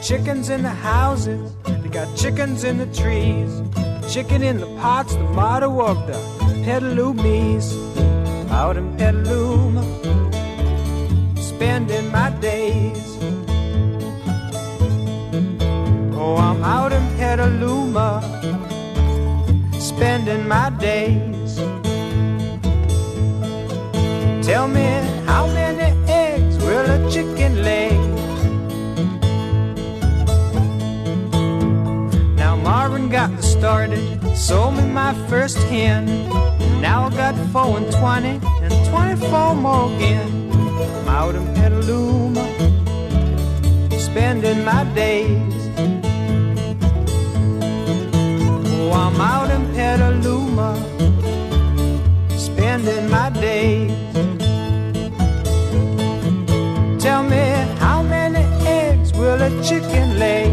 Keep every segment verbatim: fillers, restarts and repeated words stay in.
chickens in the houses, they got chickens in the trees. Chicken in the pot's the motto of the Petalumis. Out in Petaluma, spending my days. Oh, I'm out in Petaluma, spending my days. Tell me, how many eggs will a chicken lay? Now Marvin got me started, sold me my first hen. Now I got four and twenty, and twenty-four more again. I'm out in Petaluma, spending my days. Oh, I'm out in Petaluma, spending my days. Tell me, how many eggs will a chicken lay?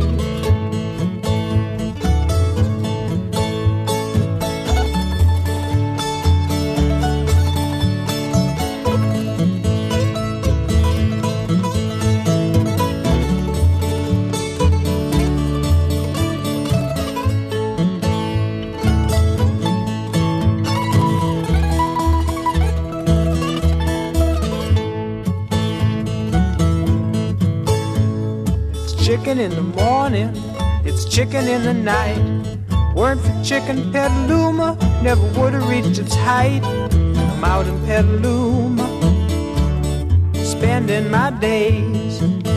Chicken in the morning, it's chicken in the night. Weren't for chicken, Petaluma never would have reached its height. I'm out in Petaluma, spending my days.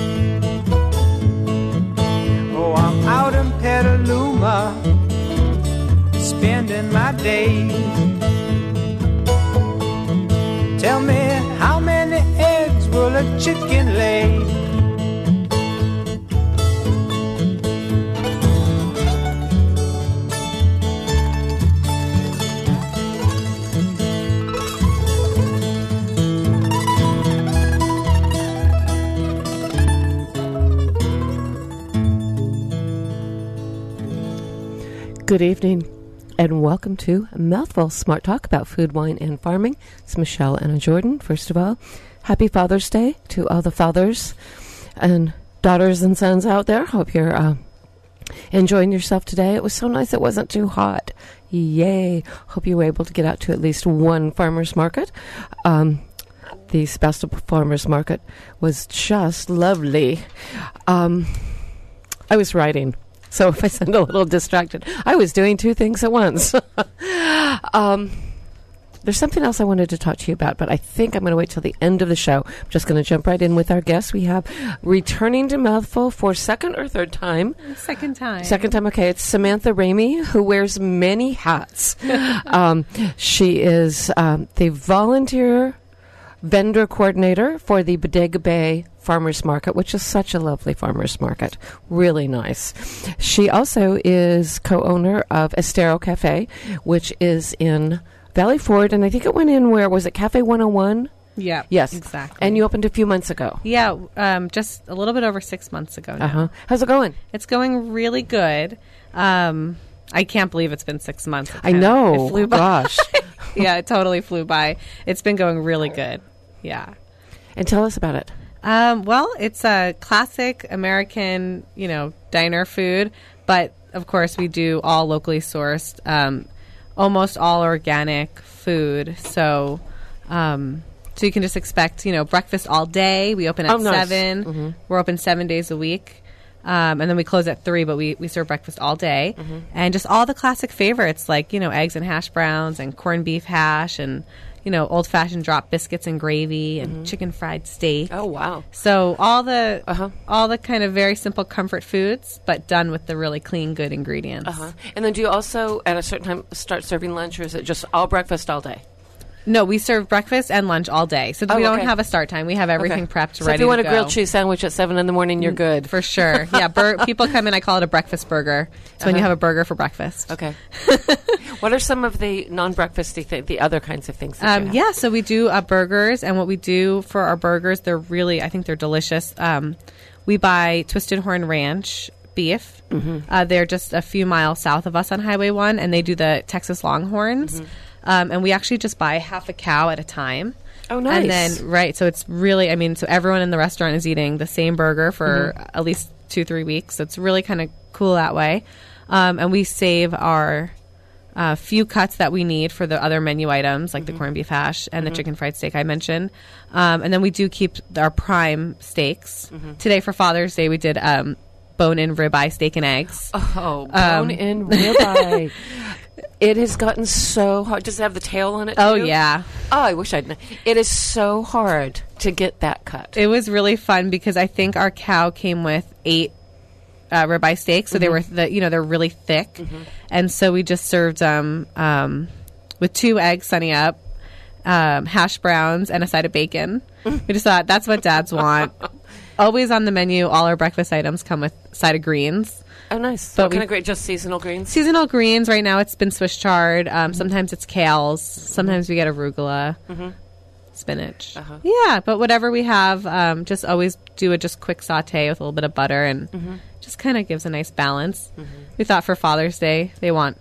Oh, I'm out in Petaluma, spending my days. Tell me, how many eggs will a chicken lay? Good evening, and welcome to Mouthful Smart Talk about food, wine, and farming. It's Michelle Anna Jordan. First of all, happy Father's Day to all the fathers and daughters and sons out there. Hope you're uh, enjoying yourself today. It was so nice it wasn't too hot. Yay. Hope you were able to get out to at least one farmer's market. Um, the Sebastopol Farmer's Market was just lovely. Um, I was writing. So if I sound a little distracted, I was doing two things at once. um, there's something else I wanted to talk to you about, but I think I'm going to wait till the end of the show. I'm just going to jump right in with our guests. We have returning to Mouthful for second or third time. Second time. Second time, okay. It's Samantha Ramey, who wears many hats. um, she is um, the volunteer vendor coordinator for the Bodega Bay Farmers Market, which is such a lovely farmers market. Really nice. She also is co-owner of Estero Cafe, which is in Valley Forge, and I think it went in, where was it, Cafe one oh one? Yeah. Yes. Exactly. And you opened a few months ago. Yeah, um, just a little bit over six months ago now. Uh-huh. How's it going? It's going really good. Um, I can't believe it's been six months. It I kinda, know. It flew by. Gosh. Yeah, it totally flew by. It's been going really good. Yeah. And tell us about it. Um, well, it's a classic American, you know, diner food, but of course we do all locally sourced, um, almost all organic food. So, um, so you can just expect, you know, breakfast all day. We open at oh, nice. seven. Mm-hmm. We're open seven days a week. Um, and then we close at three, but we, we serve breakfast all day. Mm-hmm. And just all the classic favorites like, you know, eggs and hash browns and corned beef hash and, you know, old-fashioned drop biscuits and gravy and mm-hmm. chicken fried steak. Oh, wow. So all the uh-huh. all the kind of very simple comfort foods, but done with the really clean, good ingredients. Uh-huh. And then do you also, at a certain time, start serving lunch, or is it just all breakfast all day? No, we serve breakfast and lunch all day. So oh, we don't okay. have a start time. We have everything okay. prepped, so ready to go. if you want a grilled cheese sandwich at seven in the morning, you're good. For sure. Yeah, bur- people come in, I call it a breakfast burger. It's uh-huh. when you have a burger for breakfast. Okay. What are some of the non-breakfasty things, the other kinds of things that um, you have? Yeah, so we do uh, burgers, and what we do for our burgers, they're really, I think they're delicious. Um, we buy Twisted Horn Ranch beef. Mm-hmm. Uh, they're just a few miles south of us on Highway one, and they do the Texas Longhorns. Mm-hmm. Um, and we actually just buy half a cow at a time. Oh, nice. And then, right, so it's really, I mean, so everyone in the restaurant is eating the same burger for mm-hmm. at least two, three weeks. So it's really kind of cool that way. Um, and we save our uh, few cuts that we need for the other menu items, like mm-hmm. the corned beef hash and mm-hmm. the chicken fried steak I mentioned. Um, and then we do keep our prime steaks. Mm-hmm. Today for Father's Day, we did um, bone-in ribeye steak and eggs. Oh, bone-in um, ribeye. It has gotten so hard. Does it have the tail on it, Oh, too? yeah. Oh, I wish I'd known. It is so hard to get that cut. It was really fun because I think our cow came with eight uh, ribeye steaks, so mm-hmm. they were, the, you know, they're really thick. Mm-hmm. And so we just served them um, with two eggs, sunny up, um, hash browns, and a side of bacon. We just thought that's what dads want. Always on the menu, all our breakfast items come with side of greens. Oh, nice. But what kind of great? Just seasonal greens? Seasonal greens. Right now it's been Swiss chard. Um, mm-hmm. Sometimes it's kales. Sometimes we get arugula, mm-hmm. spinach. Uh-huh. Yeah, but whatever we have, um, just always do a just quick saute with a little bit of butter and mm-hmm. just kind of gives a nice balance. Mm-hmm. We thought for Father's Day, they want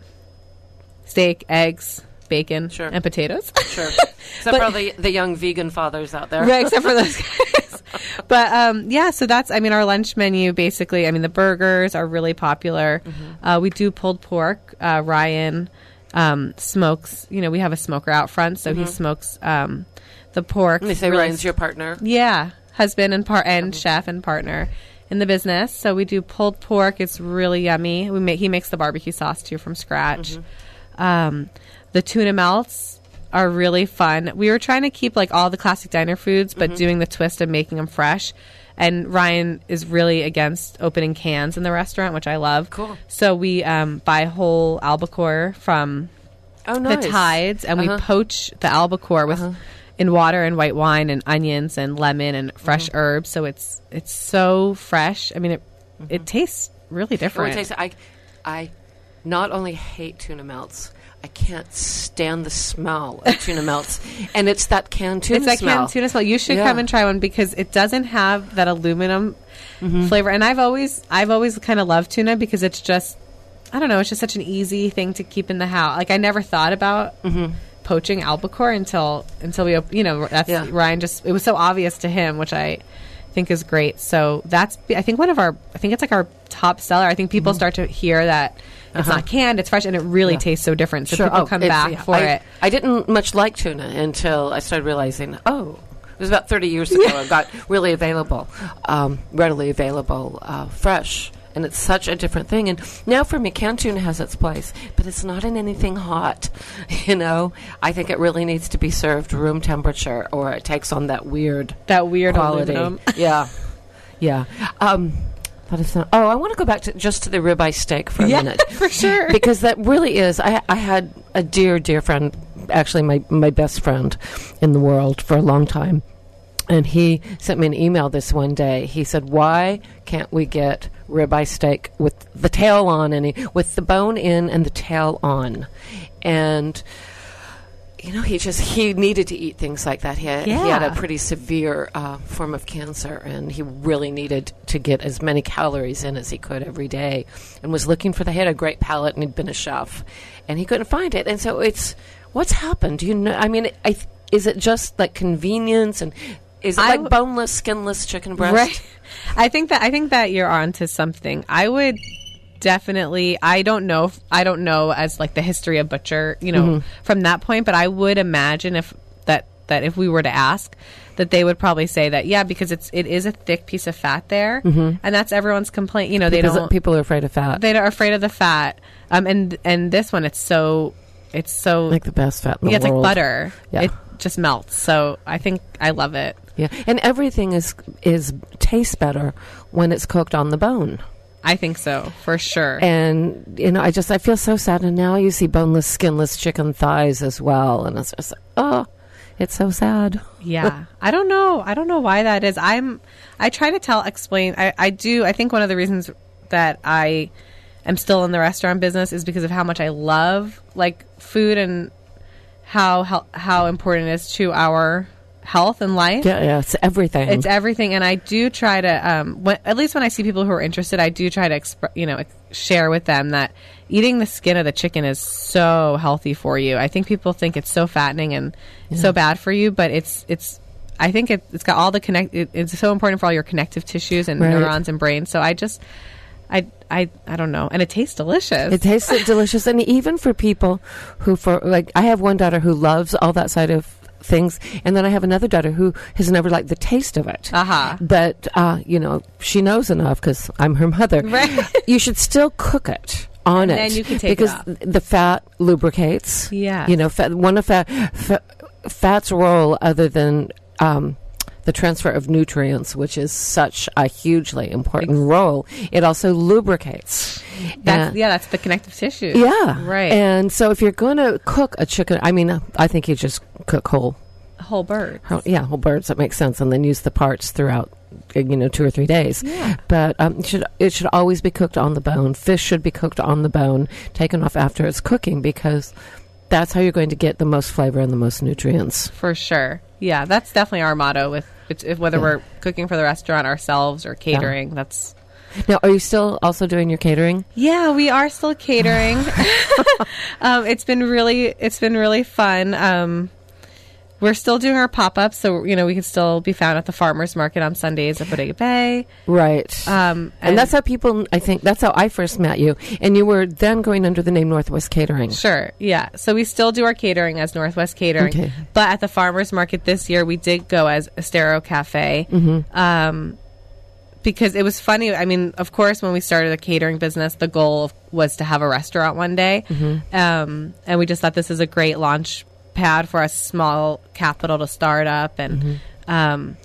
steak, eggs, bacon, sure. and potatoes. Sure. Except for the, the young vegan fathers out there. Right, except for those guys. But, um, yeah, so that's, I mean, our lunch menu, basically, I mean, the burgers are really popular. Mm-hmm. Uh, we do pulled pork. Uh, Ryan um, smokes, you know, we have a smoker out front, so mm-hmm. he smokes um, the pork. And they say really Ryan's your partner? Yeah, husband and, par- and mm-hmm. chef and partner in the business. So we do pulled pork. It's really yummy. We make, he makes the barbecue sauce, too, from scratch. Mm-hmm. Um, the tuna melts are really fun. We were trying to keep like all the classic diner foods, but mm-hmm. doing the twist of making them fresh. And Ryan is really against opening cans in the restaurant, which I love. Cool. So we um, buy whole albacore from oh, nice. the tides, and uh-huh. we poach the albacore with uh-huh. in water and white wine and onions and lemon and fresh mm-hmm. herbs. So it's it's so fresh. I mean, it mm-hmm. it tastes really different. It tastes, I I not only hate tuna melts. I can't stand the smell of tuna melts. And it's that canned tuna smell. It's that smell. canned tuna smell. You should yeah. come and try one because it doesn't have that aluminum mm-hmm. flavor. And I've always I've always kind of loved tuna because it's just, I don't know, it's just such an easy thing to keep in the house. Like, I never thought about mm-hmm. poaching albacore until, until we, you know, that's yeah. Ryan just, it was so obvious to him, which I think is great. So that's, I think one of our, I think it's like our top seller. I think people mm-hmm. start to hear that it's uh-huh. not canned, it's fresh, and it really yeah. tastes so different. So sure. people oh, come back yeah. for I, it. I didn't much like tuna until I started realizing, oh, it was about thirty years ago. It got really available, um, readily available, uh, fresh. And it's such a different thing. And now for me, canned tuna has its place, but it's not in anything hot. You know, I think it really needs to be served room temperature, or it takes on that weird that weird quality. Aluminum. Yeah, yeah. Um, That is not, oh, I want to go back to just to the ribeye steak for a yeah, minute. For sure. Because that really is, I, I had a dear, dear friend, actually my, my best friend in the world for a long time. And he sent me an email this one day. He said, why can't we get ribeye steak with the tail on, and he, with the bone in and the tail on? And you know, he just, he needed to eat things like that. He had, yeah. he had a pretty severe uh, form of cancer, and he really needed to get as many calories in as he could every day, and was looking for the, he had a great palate, and he'd been a chef, and he couldn't find it. And so it's, what's happened? Do you know, I mean, I, is it just like convenience, and is it I like w- boneless, skinless chicken breast? Right. I think that, I think that you're onto something. I would definitely, I don't know if, I don't know as like the history of butcher, you know, mm-hmm. from that point, but I would imagine if that that if we were to ask, that they would probably say that, yeah, because it's it is a thick piece of fat there, mm-hmm. and that's everyone's complaint. You know, they because don't people are afraid of fat. They are afraid of the fat. Um, and and this one, it's so it's so like the best fat in yeah, the it's world. like butter. Yeah. It just melts. So I think I love it. Yeah, and everything is is tastes better when it's cooked on the bone. I think so, for sure. And, you know, I just, I feel so sad. And now you see boneless, skinless chicken thighs as well. And it's just like, oh, it's so sad. Yeah. I don't know. I don't know why that is. I'm, I try to tell, explain. I, I do. I think one of the reasons that I am still in the restaurant business is because of how much I love, like, food and how, how, how important it is to our health and life. Yeah, yeah, it's everything. It's everything, and I do try to, um, when, at least when I see people who are interested, I do try to, exp- you know, ex- share with them that eating the skin of the chicken is so healthy for you. I think people think it's so fattening and yeah. so bad for you, but it's it's I think it, it's got all the connect. It, it's so important for all your connective tissues and Right. neurons and brain. So I just, I, I, I don't know, and it tastes delicious. It tastes delicious, and even for people who, for like, I have one daughter who loves all that side of things, and then I have another daughter who has never liked the taste of it. Uh-huh. But uh, you know, she knows enough because I'm her mother. Right. You should still cook it on And it, then you can take it because off. the fat lubricates. Yeah. You know, fat, one of fat, fat fat's role, other than um, the transfer of nutrients, which is such a hugely important role, it also lubricates. That's, And- yeah, that's the connective tissue. yeah. Right. And so if you're going to cook a chicken, I mean, I think you just cook whole, Whole bird. whole yeah, whole birds. That makes sense. And then use the parts throughout, uh, you know, two or three days. Yeah. But um, it should, it should always be cooked on the bone. Fish should be cooked on the bone, taken off after it's cooking, because that's how you're going to get the most flavor and the most nutrients. For sure. Yeah, that's definitely our motto with it's, if whether Yeah. we're cooking for the restaurant ourselves or catering. That's Now, are you still also doing your catering? yeah, we are still catering. um, it's been really it's been really fun. Um, we're still doing our pop ups, so you know we can still be found at the farmers market on Sundays at Bodega Bay. Right. Um, and, that's how people, I think, that's how I first met you. And you were then going under the name Northwest Catering. Sure, yeah. So we still do our catering as Northwest Catering, Okay. but at the farmers market this year we did go as Estero Cafe. Mm-hmm. Um, because it was funny. I mean, of course, when we started the catering business, the goal was to have a restaurant one day. Mm-hmm. Um, and we just thought this is a great launch pad for a small capital to start up. And, Mm-hmm. um,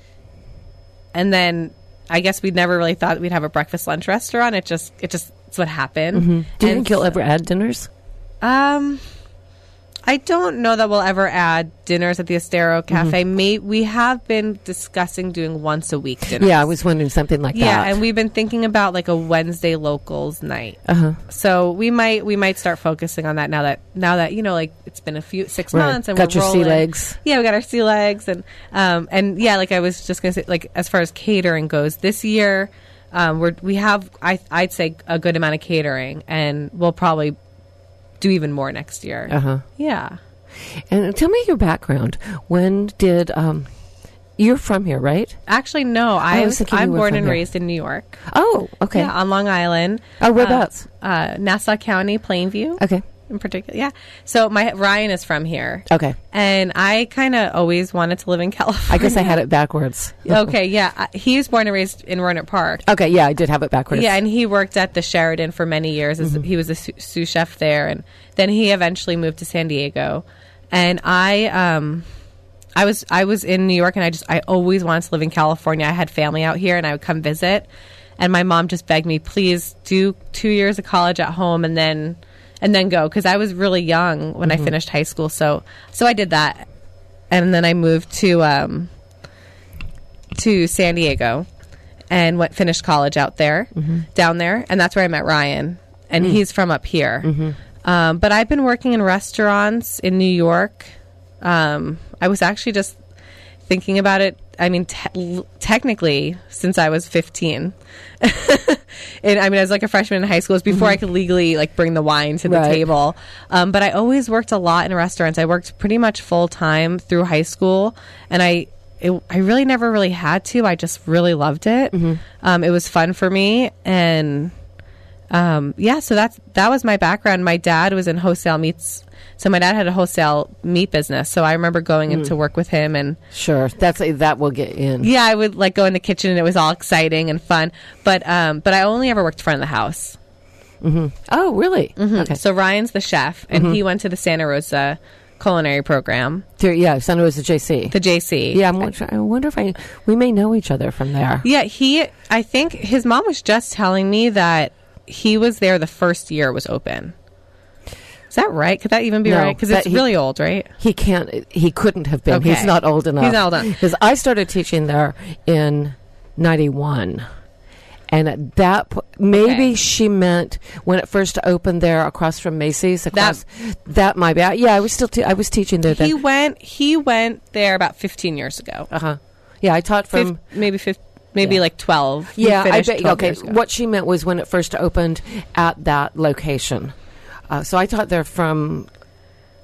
and then I guess we never really thought we'd have a breakfast lunch restaurant. It just, it just, it's what happened. Mm-hmm. Do you And think you'll so- ever add dinners? Um, I don't know that we'll ever add dinners at the Estero Cafe. May we have been discussing doing once a week dinners. Yeah, I was wondering something like Yeah, that. and we've been thinking about like a Wednesday locals night. Uh-huh. So we might we might start focusing on that now that now that you know like it's been a few six Right. months and Got we're your sea rolling. legs. Yeah, we got our sea legs and um and yeah, like I was just gonna say, like as far as catering goes, this year um we're we have I I'd say a good amount of catering, and we'll probably do even more next year. Uh-huh. Yeah. And tell me your background. When did um you're from here, right? Actually, no. I was was, thinking you I'm were born from and here. raised in New York. Oh, okay. Yeah, on Long Island. Oh, whereabouts? Uh, uh, Nassau County, Plainview. Okay. In particular, yeah. So my Ryan is from here, Okay. and I kind of always wanted to live in California. I guess I had it backwards. Okay, yeah. Uh, he was born and raised in Roanoke Park. Okay, yeah, I did have it backwards. Yeah, and he worked at the Sheridan for many years. As, He was a sous, sous chef there, and then he eventually moved to San Diego. And I, um, I was I was in New York, and I just I always wanted to live in California. I had family out here, and I would come visit. And my mom just begged me, please do two years of college at home, and then and then go, because I was really young when I finished high school. So so I did that, and then I moved to um, to San Diego, and went finished college out there, down there, and that's where I met Ryan, and he's from up here. Um, but I've been working in restaurants in New York. Um, I was actually just thinking about it. I mean, te- technically, since I was fifteen, and I mean, I was like a freshman in high school. It was before I could legally like bring the wine to the Right. table. Um, but I always worked a lot in restaurants. I worked pretty much full time through high school, and I. It, I really never really had to. I just really loved it. Um, it was fun for me, and um, yeah. So that's that was my background. My dad was in wholesale meats, so my dad had a wholesale meat business. So I remember going in to work with him, and Sure. That's that will get in. yeah, I would like go in the kitchen, and it was all exciting and fun. But um, but I only ever worked front of the house. Oh, really? Okay. So Ryan's the chef, and he went to the Santa Rosa culinary program, There- yeah, Santa Rosa J C. the J C. Yeah, I'm, wonder- I wonder if I we may know each other from there. Yeah, he, I think his mom was just telling me that he was there the first year it was open. Is that right? Could that even be No, right? Because that it's he- really old, right? He can't. He couldn't have been. Okay. He's not old enough. He's not old enough. Because I started teaching there in ninety-one, and at that po- maybe Okay. she meant when it first opened there across from Macy's. Across that, might be. Yeah, I was still. Te- I was teaching there He then. went, he went there about fifteen years ago. Uh huh. Yeah, I taught from. Fif- maybe fif- maybe yeah. like twelve. He Yeah, I finished bet. twelve Okay, years ago. what she meant was when it first opened at that location. Uh, so I taught there from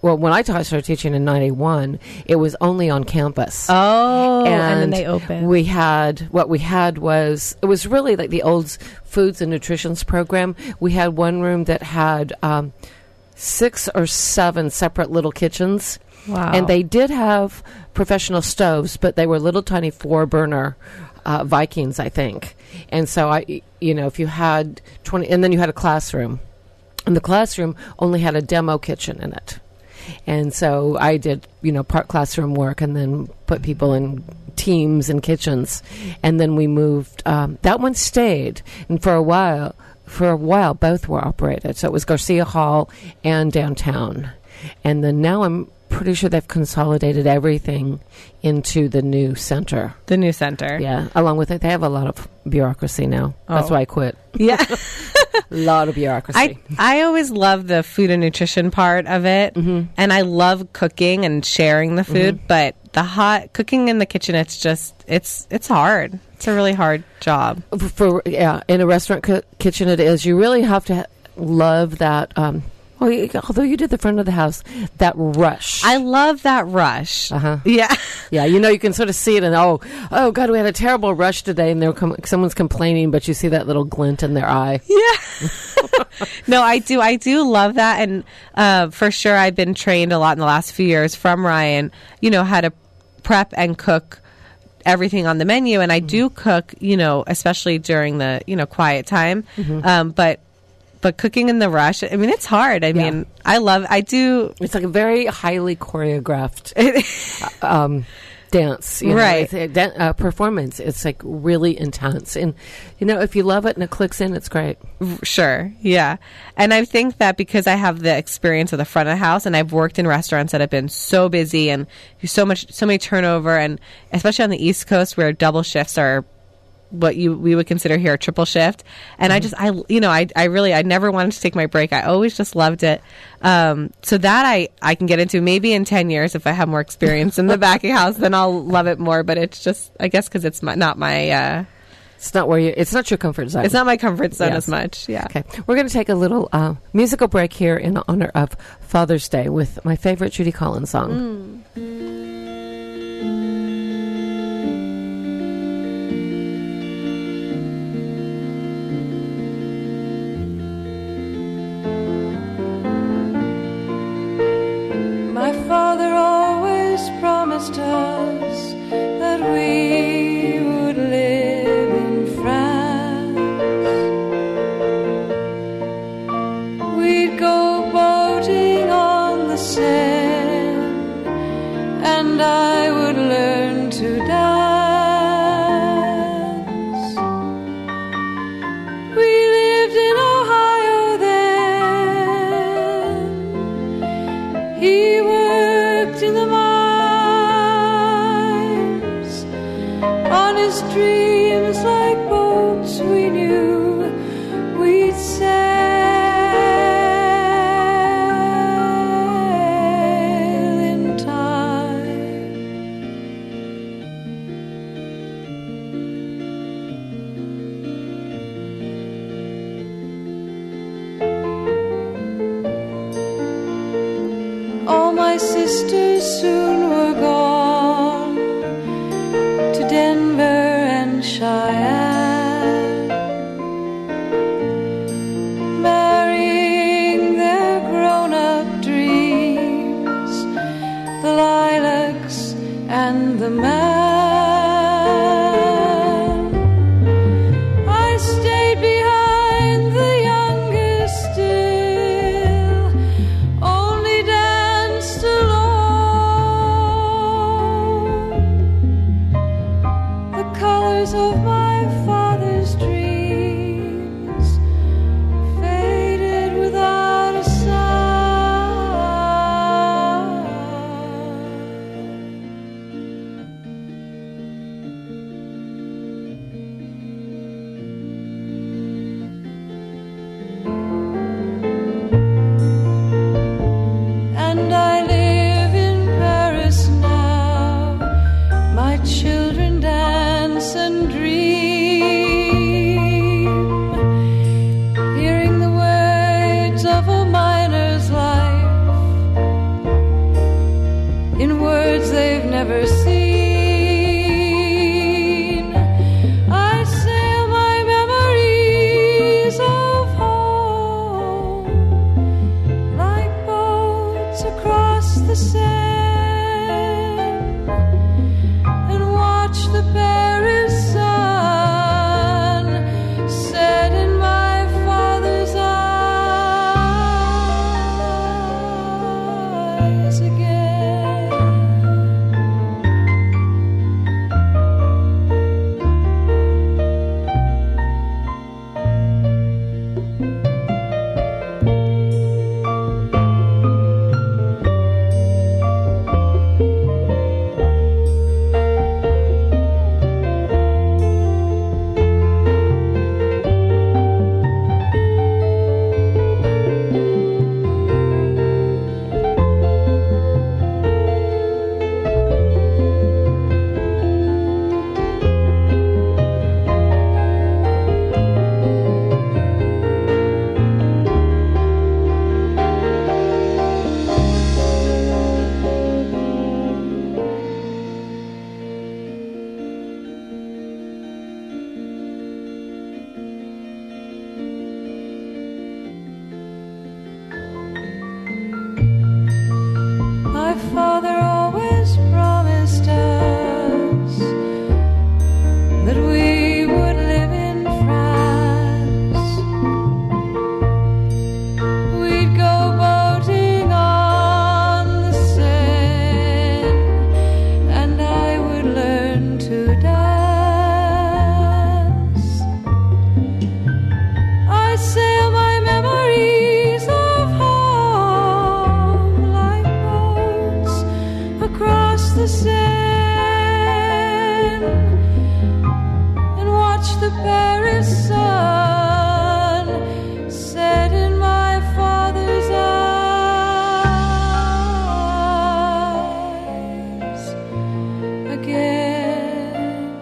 well, when I taught, started teaching in ninety-one, it was only on campus. Oh, and, and then they opened. We had, what we had was, it was really like the old foods and nutritions program. We had one room that had um, six or seven separate little kitchens. Wow. And they did have professional stoves, but they were little tiny four burner uh, Vikings, I think. And so I, you know, if you had twenty, and then you had a classroom, and the classroom only had a demo kitchen in it. And so I did, you know, part classroom work and then put people in teams and kitchens. And then we moved, um, that one stayed. And for a while, for a while, both were operated. So it was Garcia Hall and downtown. And then now I'm pretty sure they've consolidated everything into the new center. The new center. Yeah. Along with it, they have a lot of bureaucracy now. Oh. That's why I quit. Yeah. A lot of bureaucracy. I, I always love the food and nutrition part of it. Mm-hmm. And I love cooking and sharing the food. Mm-hmm. But the hot cooking in the kitchen, it's just, it's it's hard. It's a really hard job. For Yeah. In a restaurant co- kitchen, it is. You really have to ha- love that. Um, Well, you, although you did the front of the house, that rush. I love that rush. Uh-huh. Yeah. Yeah, you know, you can sort of see it and, oh, oh God, we had a terrible rush today, and they're com- someone's complaining, but you see that little glint in their eye. Yeah. No, I do. I do love that. And uh, for sure, I've been trained a lot in the last few years from Ryan, you know, how to prep and cook everything on the menu. And I mm-hmm. do cook, you know, especially during the, you know, quiet time. Mm-hmm. Um, but But cooking in the rush, I mean, it's hard. I yeah. mean, I love, I do. It's like a very highly choreographed um, dance, you know, right? It's a da- uh, performance. It's like really intense. And, you know, if you love it and it clicks in, it's great. Sure. Yeah. And I think that because I have the experience of the front of the house and I've worked in restaurants that have been so busy and so much, so many turnover, and especially on the East Coast where double shifts are what you we would consider here a triple shift. And mm-hmm. I just, I, you know, I, I really, I never wanted to take my break. I always just loved it. Um, so that I, I can get into maybe in ten years, if I have more experience in the back of house, then I'll love it more. But it's just, I guess, cause it's my, not my, uh, it's not where you, it's not your comfort zone. It's not my comfort zone yes. as much. Yeah. Okay. We're going to take a little, uh, musical break here in honor of Father's Day with my favorite Judy Collins song. Mm. Father always promised us that we would live in France. We'd go boating on the Seine, and I would learn to dance. We lived in Ohio then. He in the mines, on his dreams like boats we knew we'd sail in time. All my sisters soon were gone to Denver and Cheyenne, marrying their grown-up dreams, the lilacs and the man. I stayed behind, the youngest still, only danced alone. The colors of my father's dreams faded without a sound. And I live in Paris now. My children dance and dream. to dance. I sail my memories of home like boats across the sand and watch the Paris sun set in my father's eyes again.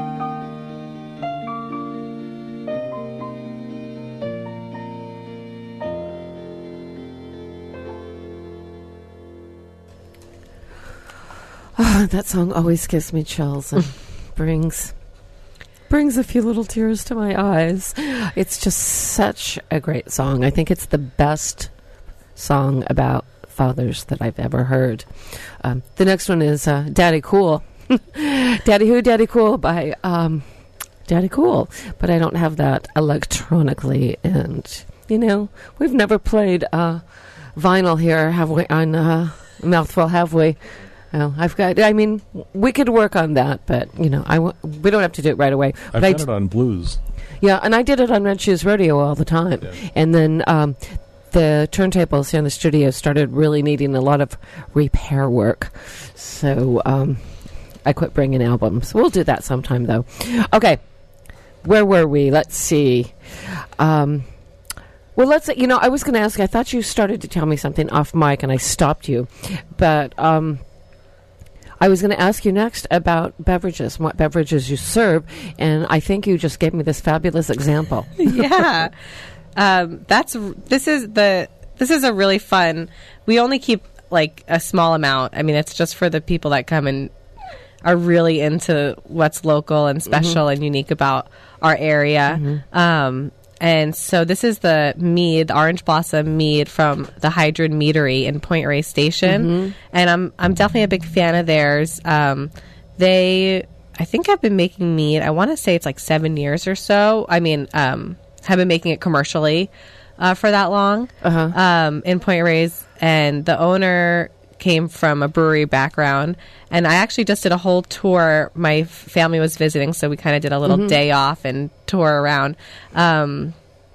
Oh, that song always gives me chills and brings brings a few little tears to my eyes. It's just such a great song. I think it's the best song about fathers that I've ever heard. Um, the next one is uh, Daddy Cool. Daddy Who, Daddy Cool by um, Daddy Cool. But I don't have that electronically. And, you know, we've never played uh, vinyl here, have we, on uh, Mouthful, have we? Well, I've got, I mean, we could work on that, but, you know, I w- we don't have to do it right away. I've But I done d- it on blues. Yeah, and I did it on Red Shoes Radio all the time. Yeah. And then um, the turntables here in the studio started really needing a lot of repair work. So um, I quit bringing albums. We'll do that sometime, though. Okay, where were we? Let's see. Um, well, let's, you know, I was going to ask, I thought you started to tell me something off mic, and I stopped you. But um, I was going to ask you next about beverages, what beverages you serve, and I think you just gave me this fabulous example. Yeah. Um, that's this is the this is a really fun. We only keep like a small amount. I mean, it's just for the people that come and are really into what's local and special and unique about our area. Um, and so this is the mead, Orange Blossom mead from the Hydron Meadery in Point Reyes Station, and I'm I'm definitely a big fan of theirs. Um, they, I think, have been making mead. I want to say it's like seven years or so. I mean, um, have been making it commercially uh, for that long Uh-huh. um, in Point Reyes, and the owner came from a brewery background, and I actually just did a whole tour. My f- family was visiting, so we kind of did a little day off and tour around. Um,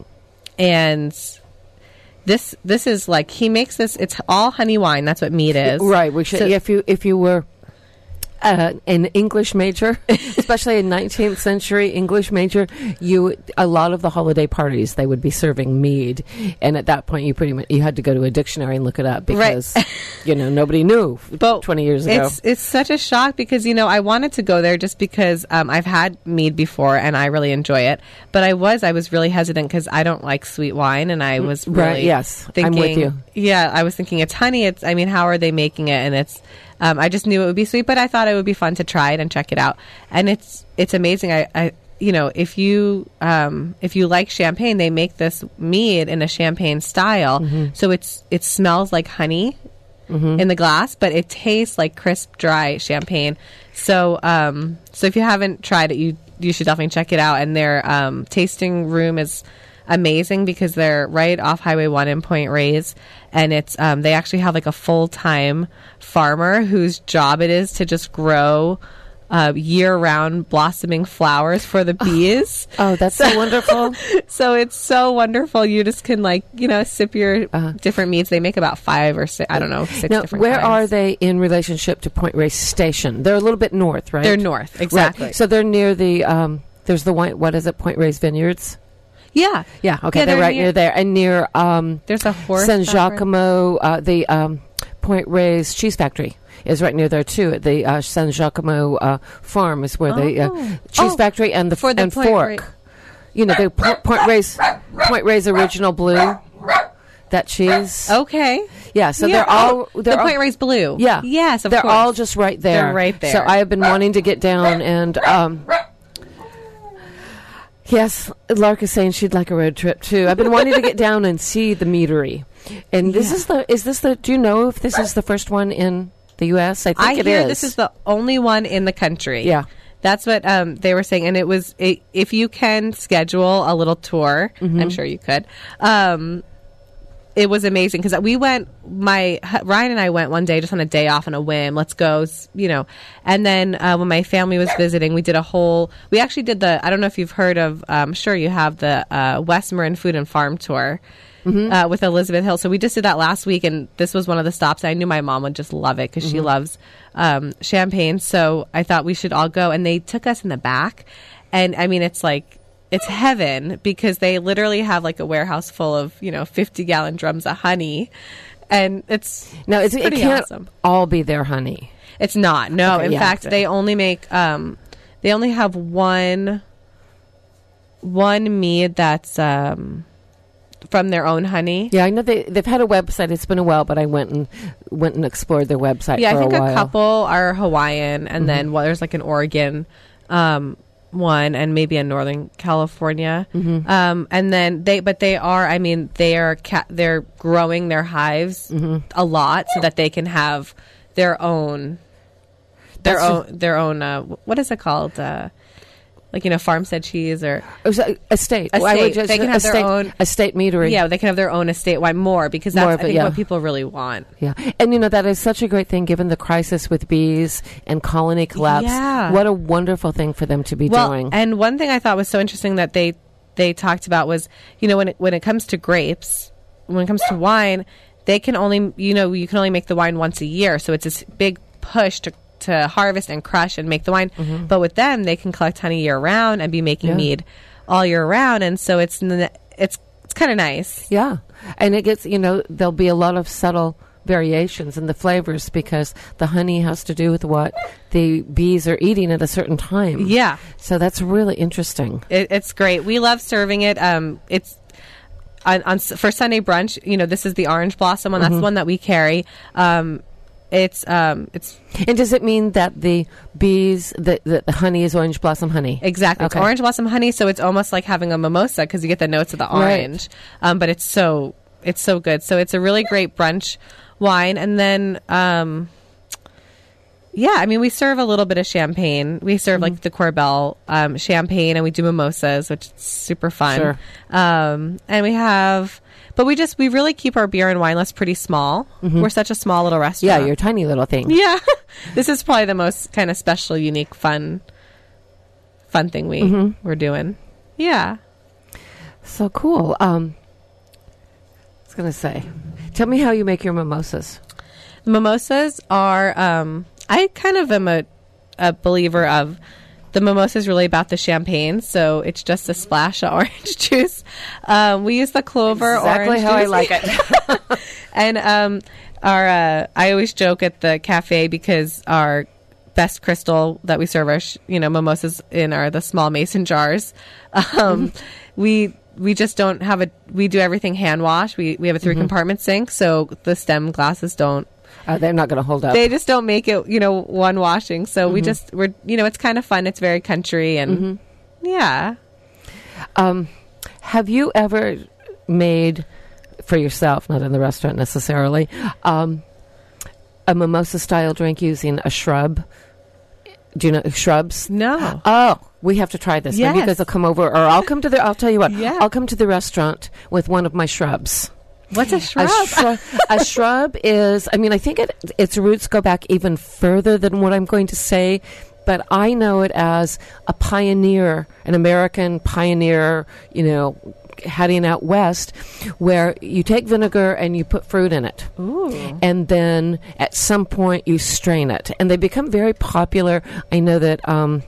and this this is like, he makes this. It's all honey wine. That's what mead is. Right. We should, So- if you if you were uh, an English major, especially a nineteenth century English major, you a lot of the holiday parties they would be serving mead, and at that point you pretty much you had to go to a dictionary and look it up because you know nobody knew But twenty years ago. It's it's such a shock because, you know, I wanted to go there just because um, I've had mead before and I really enjoy it. But I was I was really hesitant because I don't like sweet wine, and I was really Right, yes, I'm thinking, with you. Yeah, I was thinking it's honey. It's I mean, how are they making it? And it's um, I just knew it would be sweet, but I thought it would be fun to try it and check it out. And it's it's amazing. I. I you know, if you um, if you like champagne, they make this mead in a champagne style, so it's it smells like honey in the glass, but it tastes like crisp, dry champagne. So, um, so if you haven't tried it, you you should definitely check it out. And their um, tasting room is amazing because they're right off Highway One in Point Reyes, and it's um, they actually have like a full time farmer whose job it is to just grow Uh, year-round blossoming flowers for the bees. Oh, that's so wonderful. So it's so wonderful. You just can, like, you know, sip your Uh-huh. different meads. They make about five or six, I don't know, six Now, different where kinds. are they in relationship to Point Reyes Station? They're a little bit north, right? They're north, exactly. Right. So they're near the. Um, there's the wine. What is it? Point Reyes Vineyards. Yeah. Yeah. Okay. Yeah, they're, they're right near- near there, and near um, There's a horse. San factory. Giacomo. Uh, the um, Point Reyes cheese factory is right near there too. The uh, San Giacomo uh, farm is where the uh, Oh. cheese Oh, factory and the for the and Point fork. Rey- You know, the Point, Point Reyes Point Reyes original blue. That cheese. Okay. Yeah. So Yeah. they're all Oh, they're the all, Point Reyes Blue. Yeah. Yes, of they're course. all just right there. They're right there. So I have been wanting to get down and. Um, Yes, Lark is saying she'd like a road trip too. I've been wanting to get down and see the meadery. And this Yeah. is the is this the do you know if this is the first one in the U S? I think I it hear is. this is the only one in the country. Yeah. That's what um, they were saying. And it was, it, if you can schedule a little tour, Mm-hmm. I'm sure you could, um, it was amazing because we went, my, Ryan and I went one day just on a day off on a whim. Let's go, s- you know. And then uh, when my family was visiting, we did a whole, we actually did the, I don't know if you've heard of, um, sure you have the uh, West Marin Food and Farm Tour. Mm-hmm. Uh, with Elizabeth Hill. So we just did that last week, and this was one of the stops. I knew my mom would just love it because mm-hmm. she loves um, champagne. So I thought we should all go. And they took us in the back. And I mean, it's like, it's heaven because they literally have like a warehouse full of, you know, fifty gallon drums of honey. And it's, now, it's, it's it pretty can't awesome. all be their honey. It's not. No. Okay, in yeah, fact, so. they only make, um, they only have one, one mead that's, um, from their own honey. Yeah, I know they they've had a website. It's been a while, but I went and went and explored their website. Yeah, for I think a, a, while. couple are Hawaiian, and mm-hmm. then well, there's like an Oregon um, one, and maybe a Northern California. Mm-hmm. Um, and then they, but they are. I mean, they are ca- they're growing their hives mm-hmm. a lot so that they can have their own their That's own their own. Uh, what is it called? Uh, Like, you know, farmstead cheese or... Estate. Estate. Well, I would just, they can have estate, their own... Estate meadery. Yeah, they can have their own estate wine more because that's, more I it, think, yeah. what people really want. Yeah. And, you know, that is such a great thing given the crisis with bees and colony collapse. Yeah. What a wonderful thing for them to be well, doing. And one thing I thought was so interesting that they, they talked about was, you know, when it, when it comes to grapes, when it comes to wine, they can only, you know, you can only make the wine once a year. So it's this big push to to harvest and crush and make the wine. Mm-hmm. But with them, they can collect honey year round and be making yeah. mead all year round. And so it's n- it's it's kind of nice. Yeah. And it gets, you know, there'll be a lot of subtle variations in the flavors because the honey has to do with what the bees are eating at a certain time. Yeah. So that's really interesting. It, it's great. We love serving it. Um, it's on, on for Sunday brunch, you know, this is the orange blossom one. Mm-hmm. That's the one that we carry. Um, It's um it's and does it mean that the bees the, the, the honey is orange blossom honey? Exactly. Okay. It's orange blossom honey, so it's almost like having a mimosa because you get the notes of the orange. Right. Um, but it's so it's so good. So it's a really great brunch wine, and then um, yeah, I mean we serve a little bit of champagne. We serve mm-hmm. like the Corbel um, champagne, and we do mimosas, which is super fun. Sure. Um, and we have. But we just, we really keep our beer and wine list pretty small. Mm-hmm. We're such a small little restaurant. Yeah, you're a tiny little thing. Yeah. This is probably the most kind of special, unique, fun, fun thing we, mm-hmm. we're doing. Yeah. So cool. Um, I was going to say, tell me how you make your mimosas. Mimosas are, um, I kind of am a, a believer of, the mimosa is really about the champagne, so it's just a splash of orange juice. Um, we use the Clover exactly orange how juice. I like it. And um, our, uh, I always joke at the cafe because our best crystal that we serve our, sh- you know, mimosas in are the small mason jars. Um, mm-hmm. We we just don't have a. We do everything hand wash. We we have a three mm-hmm. compartment sink, so the stem glasses don't. Uh, they're not going to hold up. They just don't make it, you know, one washing. So mm-hmm. we just, we're, you know, it's kind of fun. It's very country and mm-hmm. yeah. Um, have you ever made for yourself, not in the restaurant necessarily, um, a mimosa style drink using a shrub? Do you know shrubs? No. Oh, we have to try this. Yes. Maybe you guys will come over, or I'll come to the, I'll tell you what, yeah. I'll come to the restaurant with one of my shrubs. What's a shrub? A, shrub, a shrub is, I mean, I think it, its roots go back even further than what I'm going to say, but I know it as a pioneer, an American pioneer, you know, heading out west, where you take vinegar and you put fruit in it. Ooh. And then at some point you strain it. And they become very popular. I know that um,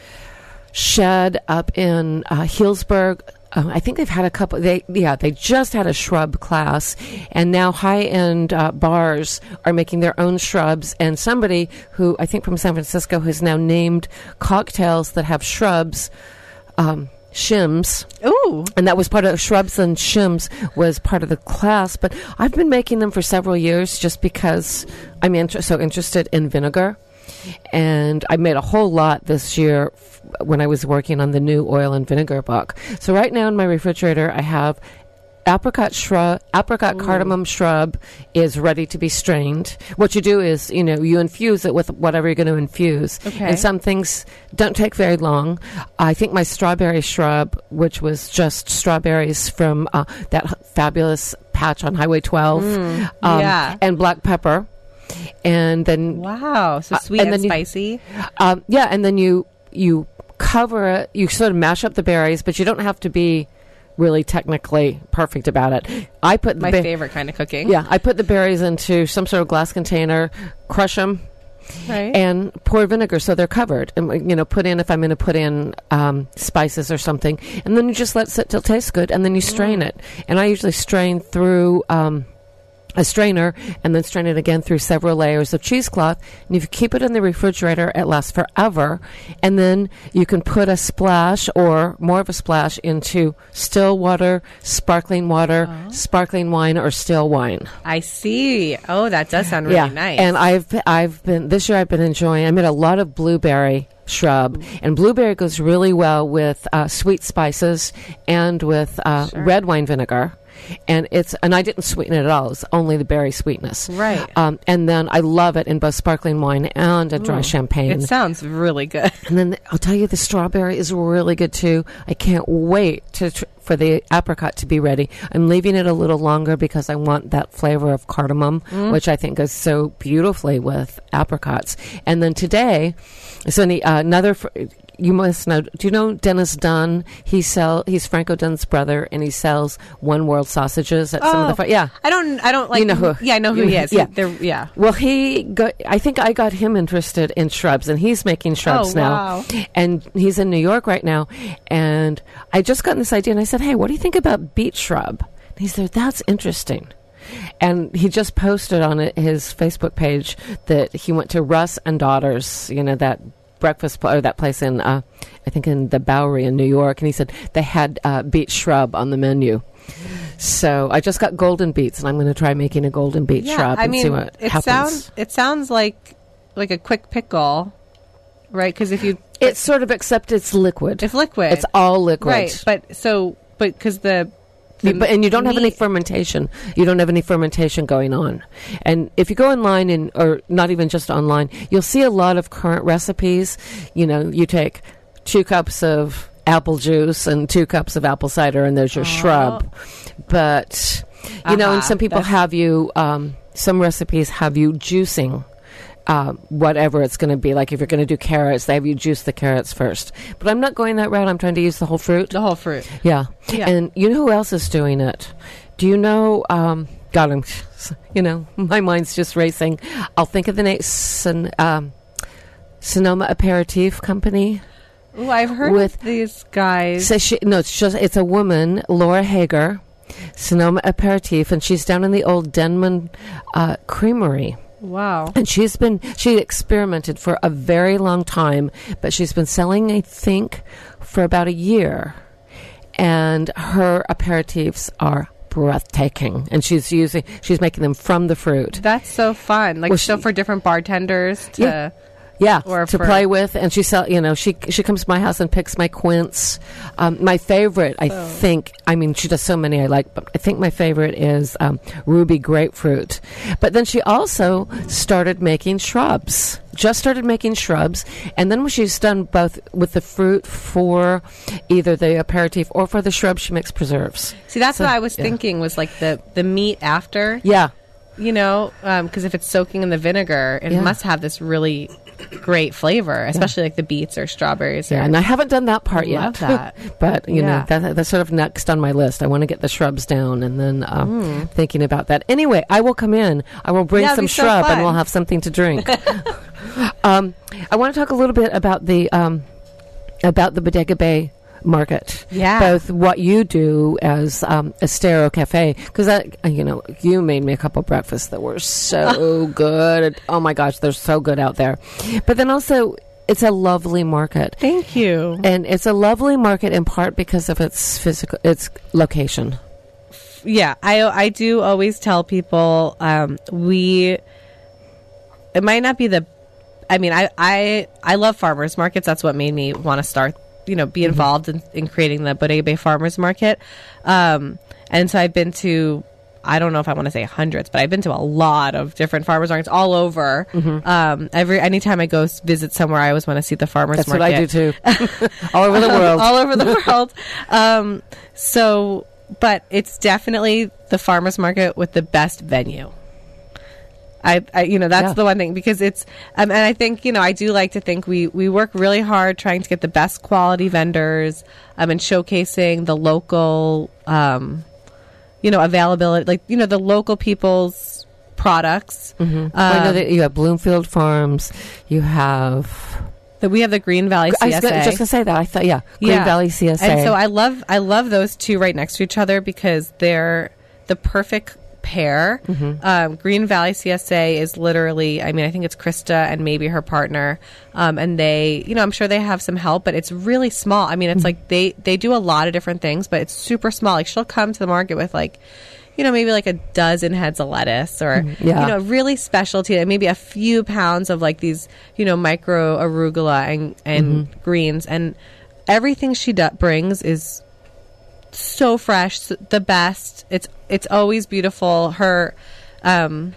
Shed up in uh, Healdsburg, Uh, I think they've had a couple. They yeah, they just had a shrub class, and now high-end uh, bars are making their own shrubs. And somebody who I think from San Francisco has now named cocktails that have shrubs, um, shims. Ooh, and that was part of shrubs and shims was part of the class. But I've been making them for several years just because I'm inter- so interested in vinegar. And I made a whole lot this year f- when I was working on the new oil and vinegar book. So right now in my refrigerator, I have apricot shrub, apricot Ooh. cardamom shrub is ready to be strained. What you do is, you know, you infuse it with whatever you're going to infuse. Okay. And some things don't take very long. I think my strawberry shrub, which was just strawberries from uh, that fabulous patch on Highway twelve. Mm, um, yeah. And black pepper. And then... Wow. So sweet and and, then you- spicy. Um, yeah, and then you you cover it. You sort of mash up the berries, but you don't have to be really technically perfect about it. I put the My ba- favorite kind of cooking. Yeah, I put the berries into some sort of glass container, crush them, Right. and pour vinegar so they're covered. And you know, put in if I'm going to put in um, spices or something, and then you just let it sit till it tastes good, and then you strain Mm. it. And I usually strain through. Um, a strainer, and then strain it again through several layers of cheesecloth. And if you keep it in the refrigerator, it lasts forever. And then you can put a splash or more of a splash into still water, sparkling water, Oh. sparkling wine, or still wine. I see. Oh, that does sound really yeah, nice. and I've I've been this year. I've been enjoying. I made a lot of blueberry shrub, and blueberry goes really well with uh, sweet spices and with uh, Sure. red wine vinegar. And it's and I didn't sweeten it at all. It's only the berry sweetness. Right. Um, and then I love it in both sparkling wine and a dry Ooh, champagne. It sounds really good. And then I'll tell you, the strawberry is really good too. I can't wait to tr- for the apricot to be ready. I'm leaving it a little longer because I want that flavor of cardamom, which I think goes so beautifully with apricots. And then today, so any, uh, another. Fr- You must know. Do you know Dennis Dunn? He sell. He's Franco Dunn's brother, and he sells One World sausages at some of the. Oh. Fr- yeah. I don't. I don't like. You know who- Yeah, I know who you- he is. yeah. He- they're- yeah. Well, he got. I think I got him interested in shrubs, and he's making shrubs Oh, now. wow. And he's in New York right now. And I just got this idea, and I said, "Hey, what do you think about beet shrub?" And he said, "That's interesting." And he just posted on it, his Facebook page that he went to Russ and Daughters. You know that breakfast pl- or that place in, uh, I think in the Bowery in New York, and he said they had uh, beet shrub on the menu. So I just got golden beets, and I'm going to try making a golden beet Yeah. shrub I and mean, see what it happens. sounds. It sounds like like a quick pickle, right? Because if you, It's sort of, except it's liquid. it's liquid. It's all liquid. right. But so, but because the, the You- but, and you don't have any meat- fermentation. You don't have any fermentation going on. And if you go online, and or not even just online, you'll see a lot of current recipes. You know, you take two cups of apple juice and two cups of apple cider, and there's your Oh. shrub. But, you know, and Uh-huh, some people that's- have you, um, some recipes have you juicing. Uh, whatever it's going to be. Like if you're going to do carrots, they have you juice the carrots first. But I'm not going that route. I'm trying to use the whole fruit. the whole fruit. Yeah. Yeah. And you know who else is doing it? Do you know, um, God, I'm, you know, my mind's just racing. I'll think of the name, Son, um, Sonoma Aperitif Company. Oh, I've heard With- of these guys. So she, no, it's just, it's a woman, Laura Hager, Sonoma Aperitif, and she's down in the old Denman uh, Creamery. Wow. And she's been, she experimented for a very long time, but she's been selling, I think, for about a year. And her aperitifs are breathtaking. And she's using, she's making them from the fruit. That's so fun. Like Well, so she- for different bartenders to. Yeah. Yeah, Or to for- play with, and she sell. You know, she she comes to my house and picks my quince. Um, my favorite, I Oh. think. I mean, she does so many I like, but I think my favorite is um, ruby grapefruit. But then she also started making shrubs. Just started making shrubs, and then when she's done both with the fruit for either the aperitif or for the shrub, she makes preserves. See, that's So, what I was yeah. thinking was like the the meat after. Yeah, You know, because if it's soaking in the vinegar, it Yeah. must have this really great flavor, especially like the beets or strawberries. yeah. or, And I haven't done that part I yet. love that. But, you Yeah. know, that, that's sort of next on my list. I want to get the shrubs down and then uh, Mm. thinking about that. Anyway, I will come in. I will bring Yeah, it'd some be so shrub and fun. we'll have something to drink. um, I want to talk a little bit about the um, about the Bodega Bay market. Yeah. Both what you do as um, Estero Cafe, because, you know, you made me a couple breakfasts that were so good. Oh, my gosh, they're so good out there. But then also, it's a lovely market. Thank you. And it's a lovely market in part because of its physical, its location. Yeah, I I do always tell people um, we. It might not be the. I mean, I, I I love farmers markets. That's what made me want to start. You know, be involved in, in creating the Bodega Bay Farmers Market. Um, and so I've been to. I don't know if I want to say hundreds, but I've been to a lot of different farmers markets all over. Um, every anytime I go s- visit somewhere, I always want to see the farmers That's market. what I do too. All over the world. all over the world. Um, so but it's definitely the farmers market with the best venue. I, I you know, that's Yeah. the one thing, because it's, um, and I think, you know, I do like to think we, we work really hard trying to get the best quality vendors, um, and showcasing the local, um, you know, availability, like, you know, the local people's products. Mm-hmm. Um, Well, I know that you have Bloomfield Farms. You have. that we have the Green Valley I C was S A. gonna, just gonna say that. I thought, yeah, Green Yeah. Valley C S A. And so I love I love those two right next to each other because they're the perfect pair. Mm-hmm. Um, Green Valley C S A is literally, I mean, I think it's Krista and maybe her partner, um, and they, you know, I'm sure they have some help, but it's really small. I mean, it's Mm-hmm. like they they do a lot of different things, but it's super small. Like she'll come to the market with like, you know, maybe like a dozen heads of lettuce or, Yeah. you know, really specialty, and maybe a few pounds of like these, you know, micro arugula and, and Mm-hmm. greens. And everything she do- brings is so fresh, s- the best. It's, it's always beautiful. Her, um,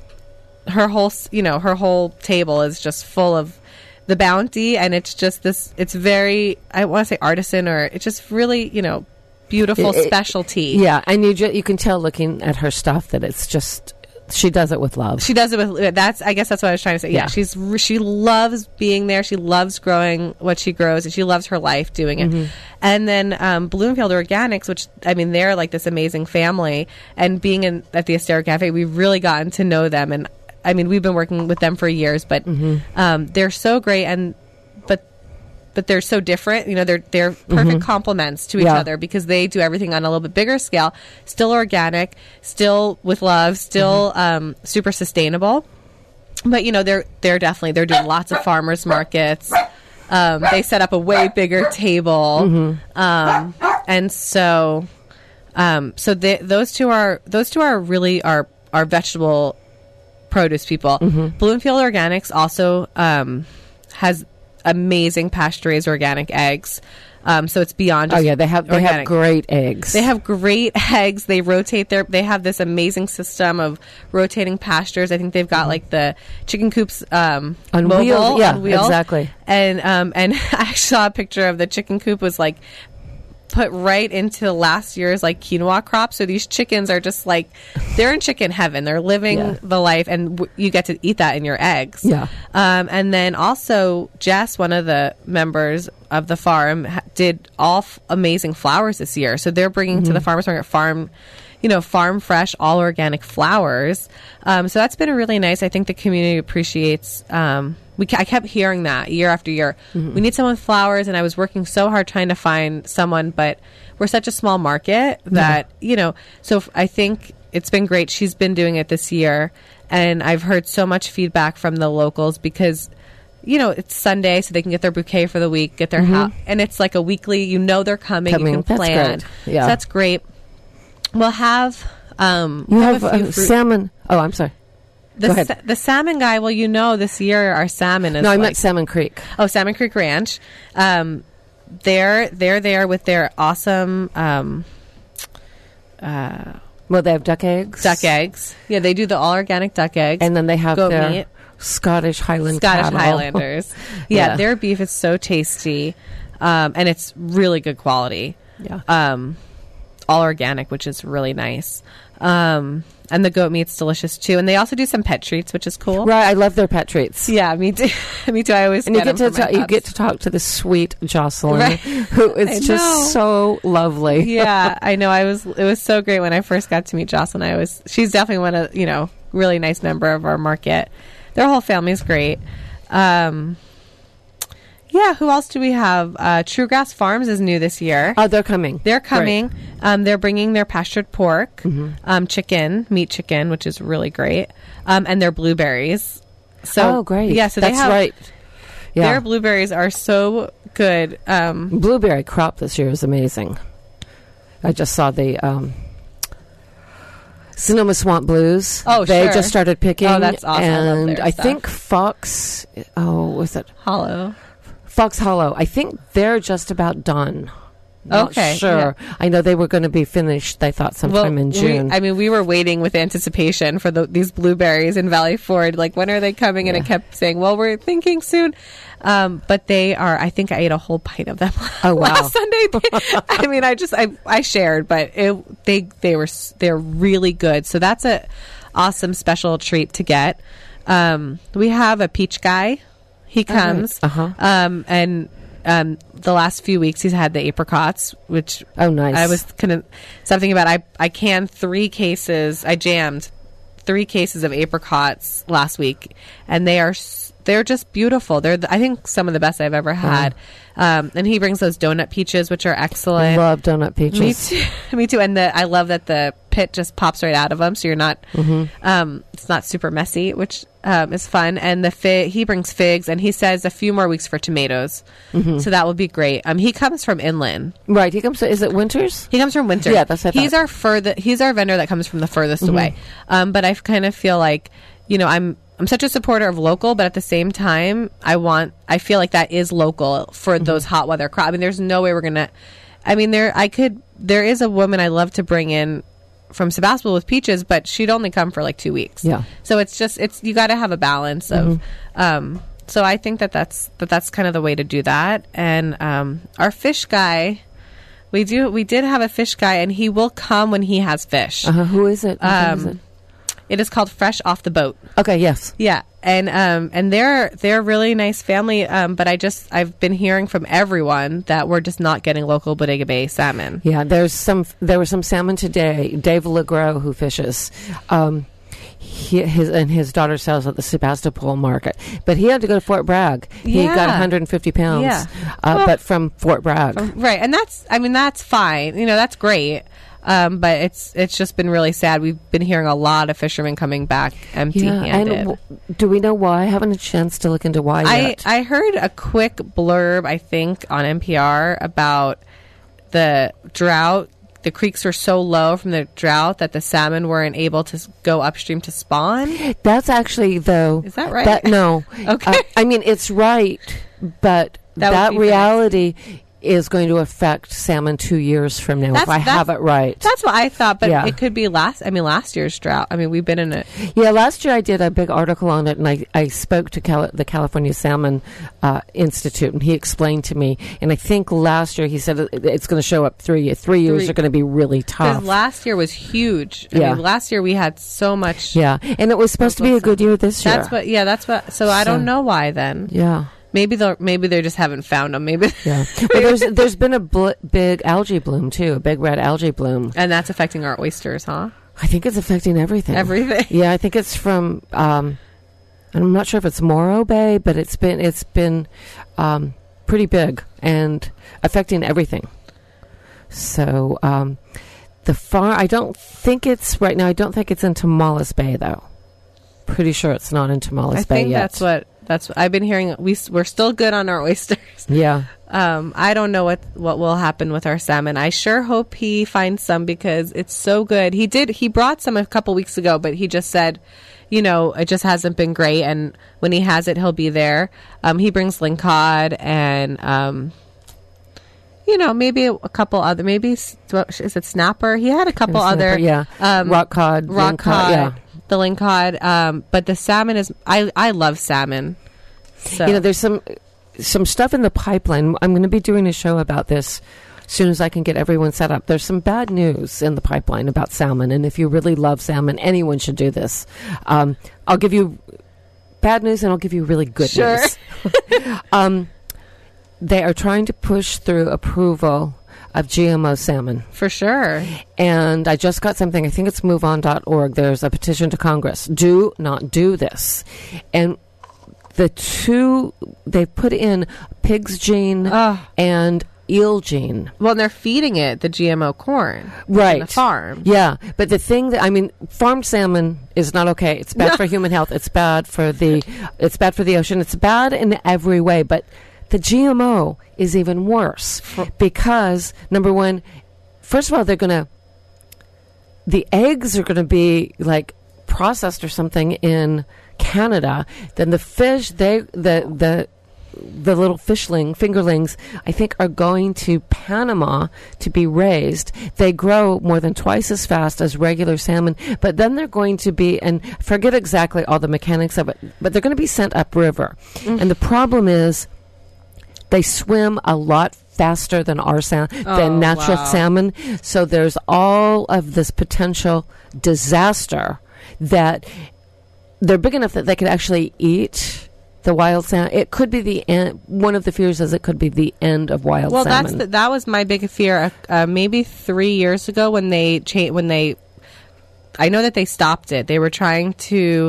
her whole, s- you know, her whole table is just full of the bounty, and it's just this, it's very, I want to say artisan, or it's just really, you know, beautiful It- it- specialty. Yeah, and you ju- you can tell looking at her stuff that it's just she does it with love. She does it with that's I guess that's what I was trying to say. Yeah, Yeah. she's r- she loves being there. She loves growing what she grows, and she loves her life doing it. Mm-hmm. And then um, Bloomfield Organics, which I mean, they're like this amazing family. And being in at the Estero Cafe, we've really gotten to know them. And I mean, we've been working with them for years, but Mm-hmm. um, they're so great. And but but they're so different. You know, they're they're perfect complements to each Yeah. other because they do everything on a little bit bigger scale, still organic, still with love, still um, super sustainable. But you know, they're they're definitely they're doing lots of farmers markets. Um, they set up a way bigger table, um, and so um, so they, those two are those two are really our our vegetable produce people. Bloomfield Organics also um, has amazing pasture raised organic eggs. Um, so it's beyond Oh just yeah, they have they have organic. great eggs. They have great eggs. They rotate their. They have this amazing system of rotating pastures. I think they've got like the chicken coops um, On mobile, wheels, yeah, on wheel. exactly. And um, and I actually saw a picture of the chicken coop was like put right into last year's like quinoa crop. So these chickens are just like they're in chicken heaven. They're living Yeah. the life, and w- you get to eat that in your eggs. Yeah. Um, and then also Jess, one of the members of the farm, ha- did all f- amazing flowers this year. So they're bringing to the farmers market farm, you know, farm fresh, all organic flowers. Um, so that's been really nice. I think the community appreciates. Um, we ca- I kept hearing that year after year. We need someone with flowers, and I was working so hard trying to find someone, but we're such a small market that you know. So f- I think it's been great. She's been doing it this year, and I've heard so much feedback from the locals because. You know, it's Sunday, so they can get their bouquet for the week, get their house, and it's like a weekly. You know they're coming. Coming. You can That's plan. great. Yeah. So that's great. We'll have. Um, you we'll have a few uh, fruit- salmon. Oh, I'm sorry. the, go ahead. sa- the salmon guy. Well, you know, this year our salmon is. No, I like, meant Salmon Creek. Oh, Salmon Creek Ranch. Um, they're they're there with their awesome um, Well, they have duck eggs. duck eggs. Yeah, they do the all organic duck eggs. And then they have Goat their meat. Scottish Highland Scottish cattle. Highlanders. Yeah, Yeah. their beef is so tasty, um, and it's really good quality. Yeah. Um, all organic, which is really nice. Um, and the goat meat's delicious too. And they also do some pet treats, which is cool. Right, I love their pet treats. Yeah, me too. me too. I always And you get get to them for my ta- you pups. get to talk to the sweet Jocelyn, Right. who I is know. just so lovely. Yeah, I know. I was. It was so great when I first got to meet Jocelyn. I was. She's definitely one of you know really nice member of our market. Their whole family's great. Um, yeah. Who else do we have? Uh, True Grass Farms is new this year. Oh, they're coming. They're coming. Um, they're bringing their pastured pork, Mm-hmm. um, chicken, meat chicken, which is really great, um, and their blueberries. So oh, great. Yeah, so that's they have right. Yeah, their blueberries are so good. Um, blueberry crop this year is amazing. I just saw the um, Sonoma Swamp Blues. Oh, they sure. just started picking. Oh, that's awesome. I love And their I stuff. think Fox. Oh, was it hollow. Fox Hollow? I think they're just about done Not Okay, sure. I know they were going to be finished, they thought, sometime in we- June. I mean, we were waiting with anticipation for the, these blueberries in Valley Ford. Like, when are they coming? And Yeah. it kept saying, well, we're thinking soon. Um, but they are, I think I ate a whole pint of them Oh, wow. last Sunday. I mean, I just, I, I shared, but it, they, they were, s- they're really good. So that's a awesome special treat to get. Um, we have a peach guy. He comes. Uh-huh. Um, and, um, the last few weeks he's had the apricots, which Oh, nice. I was kind of something about I I canned three cases. I jammed three cases of apricots last week, and they are s- they're just beautiful. They're the, I think some of the best I've ever had. Um, and he brings those donut peaches, which are I excellent. love donut peaches. Me too. Me too. And the I love that the pit just pops right out of them, so you're not. Mm-hmm. Um, it's not super messy, which um, is fun. And the fig, he brings figs, and he says a few more weeks for tomatoes, Mm-hmm. so that would be great. Um, he comes from inland. Right. He comes to, is it Winters? He comes from Winter. Yeah, that's what I he's thought. our further. He's our vendor that comes from the furthest Mm-hmm. away. Um, but I kind of feel like, you know, I'm I'm such a supporter of local, but at the same time, I want I feel like that is local for Mm-hmm. those hot weather crops. I mean, there's no way we're gonna. I mean, there I could. There is a woman I love to bring in from Sebastopol with peaches, but she'd only come for like two weeks. Yeah. So it's just it's you got to have a balance of. Mm-hmm. Um, so I think that that's that that's kind of the way to do that. And um, our fish guy. We do. We did have a fish guy, and he will come when he has fish. Uh-huh. Who is it? What is Um, it? It is called Fresh Off the Boat. Okay, yes. Yeah, and um, and they're they're a really nice family. Um, but I just I've been hearing from everyone that we're just not getting local Bodega Bay salmon. Yeah, there's some. There was some salmon today. Dave Legros, who fishes, um, he, his and his daughter sells at the Sebastopol market, but he had to go to Fort Bragg. He got Yeah. one hundred fifty pounds, Yeah. uh, Well- but from Fort Bragg. Right, and that's I mean that's fine. You know that's great. Um, but it's it's just been really sad. We've been hearing a lot of fishermen coming back empty-handed. and w- do we know why? I haven't had a chance to look into why I, yet. I heard a quick blurb, I think, on N P R about the drought. The creeks were so low from the drought that the salmon weren't able to s- go upstream to spawn. That's actually though. Is that right? That, no. Okay. Uh, I mean, it's right, but That that, would be for next- reality is going to affect salmon two years from now. if That's- I that's- have it right. That's what I thought, but Yeah. it could be last. I mean, last year's drought. I mean, we've been in it. Yeah, last year I did a big article on it, and I, I spoke to Cali- the California Salmon uh, Institute, and he explained to me. And I think last year he said it, it's going to show up three three years Three. are going to be really Because tough. last year was huge. I Yeah. mean, last year we had so much. Yeah, and it was supposed to be a good year this year. That's what. Yeah, that's what. So I don't So- know why then. Yeah. Maybe they maybe they just haven't found them. Maybe. Yeah, well, there's there's been a bl- big algae bloom too, a big red algae bloom. And that's affecting our oysters, huh? I think it's affecting everything. Everything. Yeah, I think it's from. Um, I'm not sure if it's Morro Bay, but it's been it's been um, pretty big and affecting everything. So um, the farm. I don't think it's right now. I don't think it's in Tamales Bay though. Pretty sure it's not in Tamales I Bay think yet. that's what that's what I've been hearing. We s- we're still good on our oysters. Yeah. Um, I don't know what what will happen with our salmon. I sure hope he finds some because it's so good. He did. He brought some a couple weeks ago, but he just said, you know, it just hasn't been great. And when he has it, he'll be there. Um, he brings lingcod and um, you know, maybe a, a couple other. Maybe s- is it snapper? He had a couple Snapper, other. yeah. Um, rock cod, rock ring cod, yeah. the lingcod. Um, but the salmon is. I I love salmon. So. You know, there's some some stuff in the pipeline. I'm going to be doing a show about this as soon as I can get everyone set up. There's some bad news in the pipeline about salmon, and if you really love salmon, anyone should do this. Um, I'll give you bad news, and I'll give you really good Sure. news. um, they are trying to push through approval of G M O salmon. For sure. And I just got something, I think it's move on dot org. There's a petition to Congress. Do not do this. And the two, they put in pig's gene Ugh. and eel gene. Well, and they're feeding it the G M O corn. Right. In the farm. Yeah. But the thing that, I mean, farmed salmon is not okay. It's bad for human health. It's bad for the, it's bad for the ocean. It's bad in every way. But the G M O is even worse because, number one, first of all, they're going to, the eggs are going to be like processed or something in Canada. Then the fish, they, the, the the little fishling, fingerlings, I think are going to Panama to be raised. They grow more than twice as fast as regular salmon, but then they're going to be, and forget exactly all the mechanics of it, but they're going to be sent upriver. Mm. And the problem is they swim a lot faster than our sal- Oh, than natural wow. salmon. So there's all of this potential disaster that they're big enough that they could actually eat the wild salmon. It could be the end. One of the fears is it could be the end of wild well, salmon. that's the, that was my big fear. Uh, maybe three years ago when they cha- when they, I know that they stopped it. They were trying to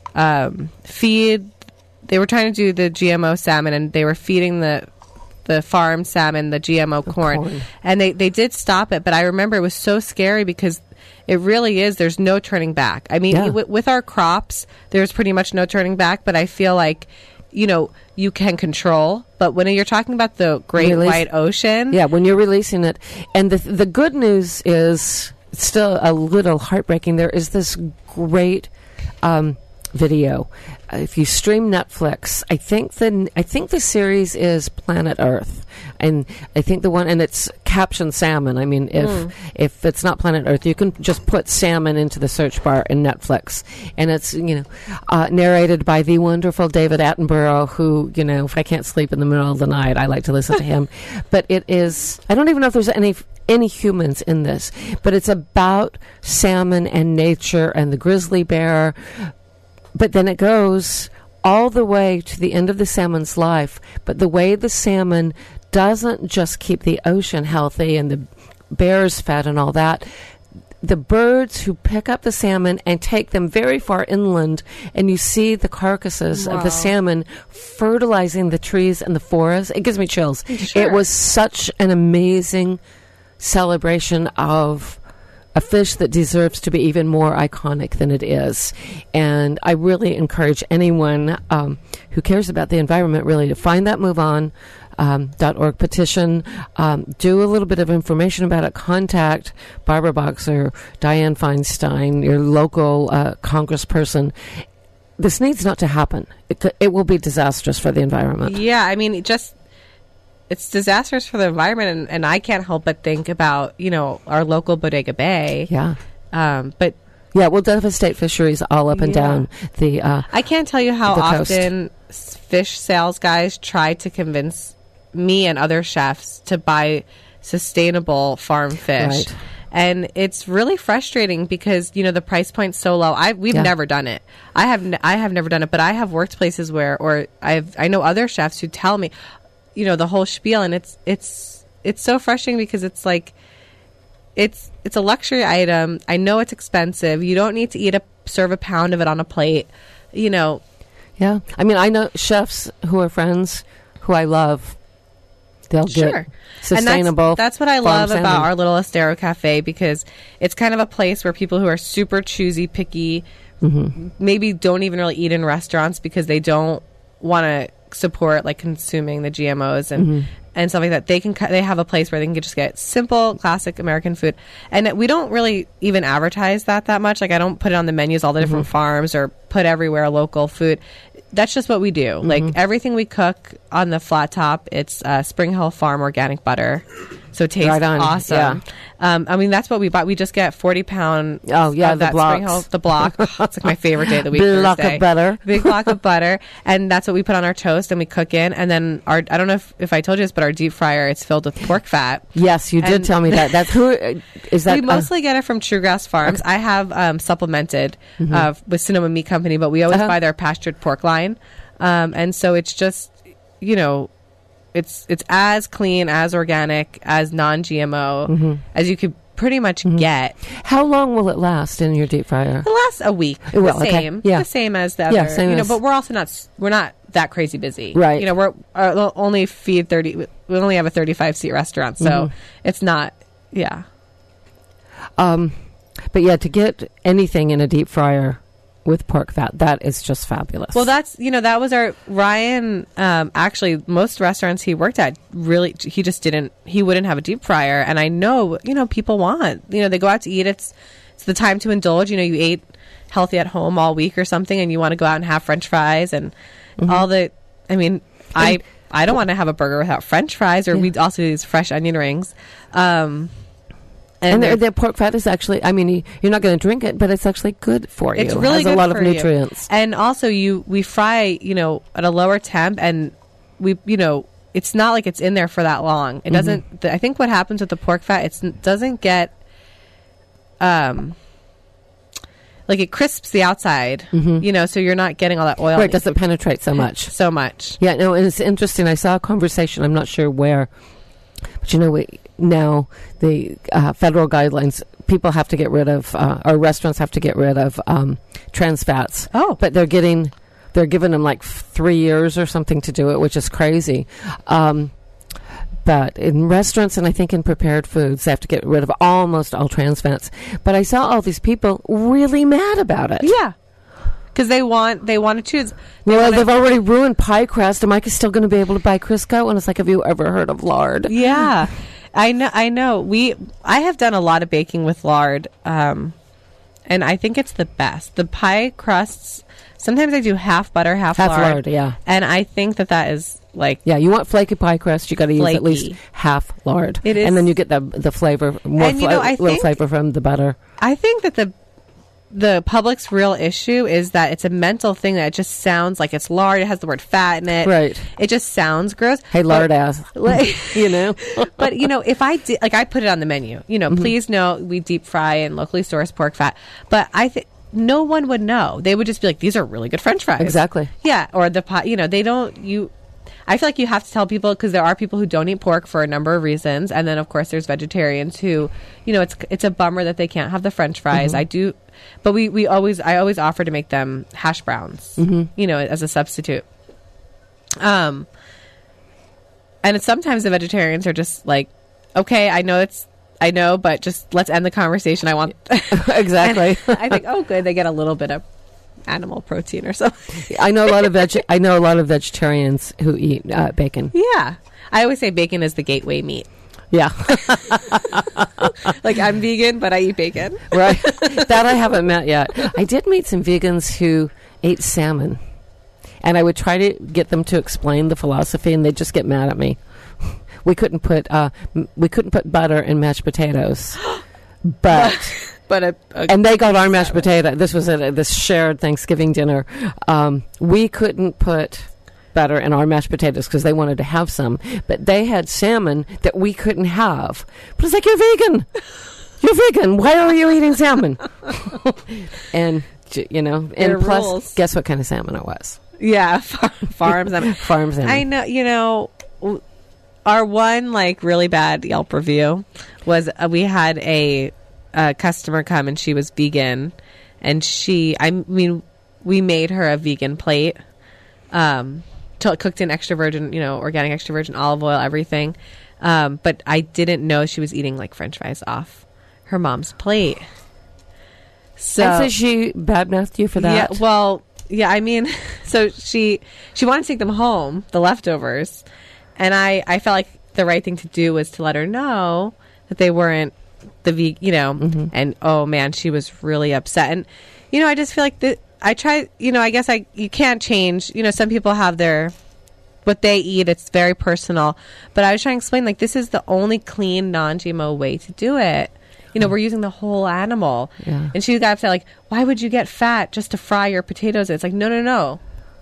um, feed. They were trying to do the G M O salmon, and they were feeding the the farm salmon the G M O corn. corn. And they, they did stop it, but I remember it was so scary because it really is. There's no turning back. I mean, Yeah. w- with our crops, there's pretty much no turning back, but I feel like, you know, you can control. But when you're talking about the Great Release- White Ocean, Yeah, when you're releasing it. And the the good news is, it's still a little heartbreaking. There is this great um, video. Uh, if you stream Netflix, I think the I think the series is Planet Earth, and I think the one and it's captioned salmon. I mean, if Mm. if it's not Planet Earth, you can just put salmon into the search bar in Netflix, and it's you know uh, narrated by the wonderful David Attenborough, who you know if I can't sleep in the middle of the night, I like to listen to him. But it is I don't even know if there's any. any humans in this, but it's about salmon and nature and the grizzly bear. But then it goes all the way to the end of the salmon's life. But the way the salmon doesn't just keep the ocean healthy and the bears fed and all that, the birds who pick up the salmon and take them very far inland, and you see the carcasses of the Wow. salmon fertilizing the trees and the forest. It gives me chills. Sure. It was such an amazing celebration of a fish that deserves to be even more iconic than it is. And I really encourage anyone um, who cares about the environment really to find that Move On um, dot org petition, um, do a little bit of information about it, contact Barbara Boxer, Dianne Feinstein, your local uh, congressperson. This needs not to happen. It, c- it will be disastrous for the environment. yeah, I mean, it just it's disastrous for the environment, and, and I can't help but think about you know our local Bodega Bay. Yeah. Um, but Yeah, we'll devastate fisheries all up and Yeah. down the uh, I can't tell you how The coast. often s- fish sales guys try to convince me and other chefs to buy sustainable farm fish. Right. And it's really frustrating because you know the price point's so low. I we've Yeah. never done it. I have n- I have never done it, but I have worked places where, or I've I know other chefs who tell me, you know, the whole spiel, and it's it's it's so frustrating because it's like it's it's a luxury item. I know it's expensive. You don't need to eat a serve a pound of it on a plate. You know, Yeah. I mean, I know chefs who are friends who I love. They'll sure. get sustainable. And that's, that's what I farm love salmon. about our little Estero Cafe, because it's kind of a place where people who are super choosy, picky, Mm-hmm. maybe don't even really eat in restaurants because they don't want to support like consuming the G M Os and Mm-hmm. and stuff like that. They can cu- they have a place where they can just get simple, classic American food, and we don't really even advertise that that much. Like I don't put it on the menus, all the different Mm-hmm. farms, or put everywhere local food. That's just what we do. Mm-hmm. Like everything we cook on the flat top, it's uh, Spring Hill Farm organic butter, so it tastes Right on, awesome. yeah. Um, I mean, that's what we bought. We just get forty pound. Oh, yeah, of the that Spring blocks. Hill, the block. Oh, it's like my favorite day of the week. Block of Thursday. butter. Big block of butter, and that's what we put on our toast, and we cook in. And then our I don't know if, if I told you this, but our deep fryer, it's filled with pork fat. Yes, you did And- tell me that. That's who uh, is that? we mostly get it from True Grass Farms. I have um, supplemented uh, with Sonoma Meat Company, but we always Mm-hmm. Uh-huh. buy their pastured pork line, um, and so it's just you know, it's it's as clean, as organic, as non G M O Mm-hmm. as you could pretty much get. uh, how long will it last in your deep fryer? It lasts a week. It will, the okay. same, Yeah. the same as the other. Yeah, same you know, as- but we're also not s- we're not that crazy busy, Right. You know, we're uh, we'll only feed thirty. We only have a thirty-five seat restaurant, so Mhm. it's not. Yeah. Um, but yeah, to get anything in a deep fryer with pork fat, that is just fabulous. Well, that's you know that was our Ryan. Um, actually, most restaurants he worked at really he just didn't he wouldn't have a deep fryer, and I know you know people want you know they go out to eat. It's it's the time to indulge. You know, you ate healthy at home all week or something, and you want to go out and have French fries and all the. I mean, I I don't want to have a burger without French fries, or yeah. we also use fresh onion rings. Um, and and the, the pork fat is actually, I mean, you, you're not going to drink it, but it's actually good for you. It's really it has good a lot for of nutrients. You. And also, you we fry, you know, at a lower temp, and we, you know, it's not like it's in there for that long. It mm-hmm. doesn't. The, I think what happens with the pork fat, it's, it doesn't get, um. like it crisps the outside, mm-hmm. you know, so you're not getting all that oil. Right, it doesn't penetrate so much. So much. Yeah, no, and it's interesting. I saw a conversation, I'm not sure where, but you know, we, now the uh, federal guidelines, people have to get rid of, uh, or restaurants have to get rid of um, trans fats. Oh. But they're getting, they're giving them like f- three years or something to do it, which is crazy. Um But in restaurants and I think in prepared foods, they have to get rid of almost all trans fats. But I saw all these people really mad about it. Yeah. Because they want, they want to choose. They well, wanna, they've already ruined pie crust. Am I still going to be able to buy Crisco? And it's like, have you ever heard of lard? Yeah. I know. I know. We, I have done a lot of baking with lard. Um, and I think it's the best. The pie crusts, sometimes I do half butter, half, half lard. lard. Yeah. And I think that that is... Like yeah, you want flaky pie crust, you got to use flaky. at least half lard. It is, and then you get the the flavor, more and, you know, fla- I little think, flavor from the butter. I think that the the public's real issue is that it's a mental thing that it just sounds like it's lard. It has the word fat in it. Right. It just sounds gross. Hey, lard but, ass. Like, you know. But you know, if I did, like I put it on the menu. You know, mm-hmm. please know we deep fry and locally sourced pork fat. But I think. No one would know. They would just be like, "These are really good French fries." Exactly. Yeah, or the pot. You know, they don't. You, I feel like you have to tell people because there are people who don't eat pork for a number of reasons, and then of course there's vegetarians who, you know, it's it's a bummer that they can't have the French fries. Mm-hmm. I do, but we we always I always offer to make them hash browns. Mm-hmm. You know, as a substitute. Um. And it's, sometimes the vegetarians are just like, okay, I know it's. I know, but just let's end the conversation. I want exactly. I think, oh, good, they get a little bit of animal protein or something. I know a lot of veg. I know a lot of vegetarians who eat uh, bacon. Yeah, I always say bacon is the gateway meat. Yeah, like I'm vegan, but I eat bacon. Right, that I haven't met yet. I did meet some vegans who ate salmon, and I would try to get them to explain the philosophy, and they'd just get mad at me. We couldn't put uh, m- we couldn't put butter in mashed potatoes, but but a, a and they got our mashed potato. This was at a, this shared Thanksgiving dinner. Um, we couldn't put butter in our mashed potatoes because they wanted to have some, but they had salmon that we couldn't have. But it's like, you're vegan, you're vegan. Why are you eating salmon? And you know, and Their plus, rules. Guess what kind of salmon it was? Yeah, far, farm salmon. Farm salmon. I know. You know. W- Our one like really bad Yelp review was uh, we had a, a customer come and she was vegan, and she I mean we made her a vegan plate, um, t- cooked in extra virgin, you know, organic extra virgin olive oil, everything, um, but I didn't know she was eating like French fries off her mom's plate. So, and so she badmouthed you for that? Yeah. Well, yeah. I mean, so she she wanted to take them home, the leftovers. And I, I felt like the right thing to do was to let her know that they weren't the ve- you know, mm-hmm. and oh man, she was really upset. And, you know, I just feel like that I try, you know, I guess I, you can't change, you know, some people have their, what they eat, it's very personal. But I was trying to explain, like, this is the only clean, non-G M O way to do it. You know, we're using the whole animal. Yeah. And she got upset, like, why would you get fat just to fry your potatoes? It's like, no, no, no.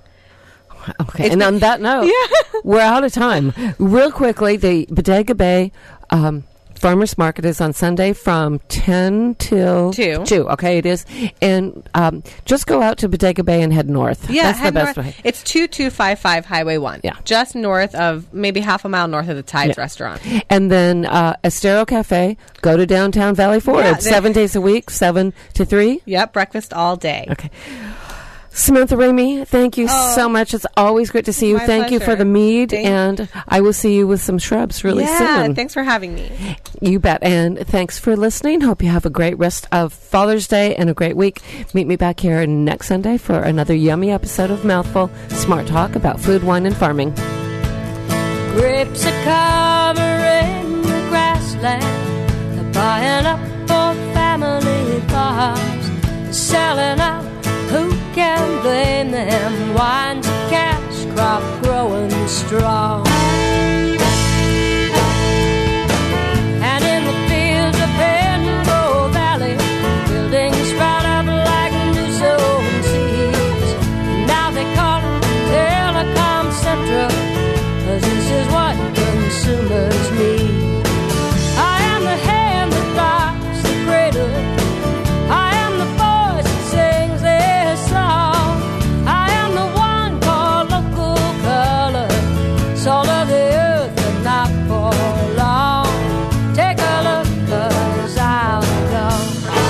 Okay, it's and on that note, yeah. We're out of time. Real quickly, the Bodega Bay um, Farmers Market is on Sunday from ten till two. two. Okay, it is. And um, just go out to Bodega Bay and head north. Yeah, that's head the best north. way. It's two two five five Highway one. Yeah. Just north of, maybe half a mile north of the Tides yeah. restaurant. And then uh, Estero Cafe, go to downtown Valley Forge. Yeah, seven days a week, seven to three. Yep, breakfast all day. Okay. Samantha Ramey, thank you oh, so much. It's always great to see you. My Thank pleasure. you for the mead, Thank and I will see you with some shrubs really yeah, soon. Thanks for having me. You bet. And thanks for listening. Hope you have a great rest of Father's Day and a great week. Meet me back here next Sunday for another yummy episode of Mouthful Smart Talk about food, wine, and farming. Grapes are covering the grassland. They're buying up for family farms, selling out. Who can blame them? Wine's a cash crop growing strong. And in the fields of Penbow Valley, buildings sprout up like new sown seeds. Now they call it Telecom Central, 'cause this is what consumers need. I am the hand that rocks the cradle. I am the voice that sings their song. I am the one called local color, salt of the earth but not for long. Take a look, 'cause I'll be gone.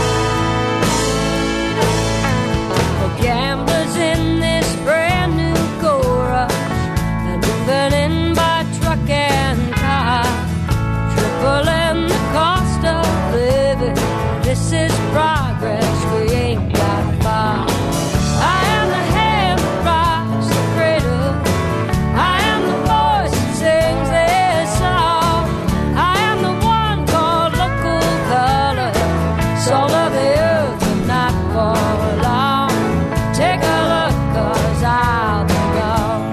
The gamblers in this brand new chorus, they're moving in by truck and car, tripling the cost of living. This is progress, we ain't got far. I am the hand that rocks the cradle. I am the voice that sings their song. I am the one called local color, salt of the earth but not for long. Take a look, 'cause I'll be gone.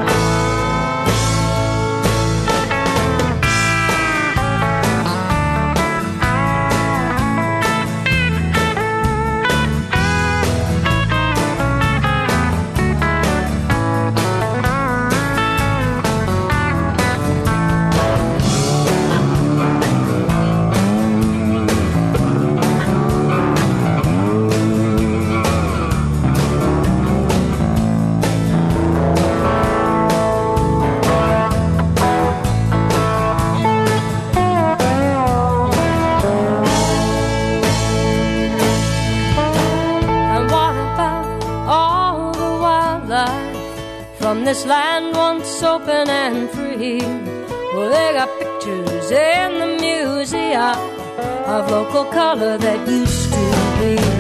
And what about all the wildlife from this land once open and free? Well, they got pictures in the museum of local color that used to be.